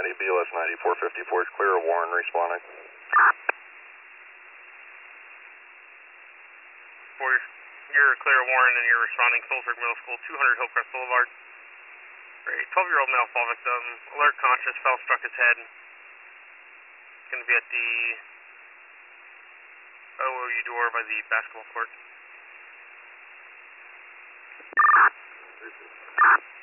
Cincinnati, BLS 9454 is clear of Warren responding. You're clear of Warren and you're responding Phillipsburg Middle School, 200 Hillcrest Boulevard. A 12-year-old male fall victim, alert conscious, fell, struck his head. It's going to be at the OOU door by the basketball court.